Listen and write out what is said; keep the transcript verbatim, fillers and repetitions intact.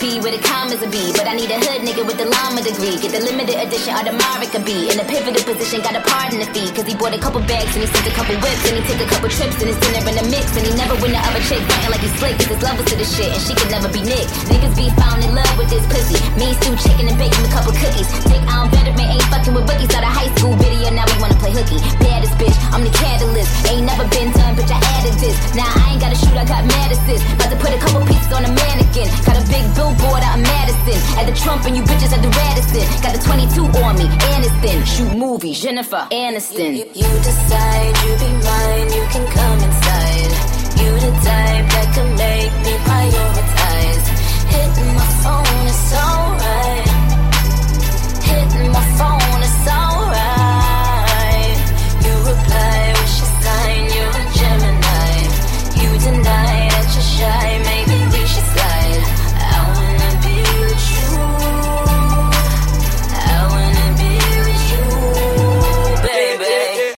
B where the commas a B. But I need a hood nigga with the llama degree. Get the limited edition Audemars a B. In a pivotal position, got a pardon the fee. Cause he bought a couple bags and he sent a couple whips. And he took a couple trips and his dinner in the mix. And he never win the other chick, fighting like he's slick. Cause his levels to the shit and she could never be Nick. Niggas be found in love with this pussy. Me stew chicken and bacon, a couple cookies. Take on veteran, ain't fucking with bookies. Out of high school video, now we wanna play hooky. Baddest bitch, I'm the catalyst. Ain't never been done, bitch, I added this. Now I ain't gotta shoot, I got mad assist. About to put a couple pieces on a mannequin. Got a big billboard out in Madison. At the Trump and you bitches at the Radisson. Got the twenty-two on me, Aniston. Shoot movies, Jennifer Aniston. You, you, you decide, you be mine, you can come inside. You the type that can make me prioritize.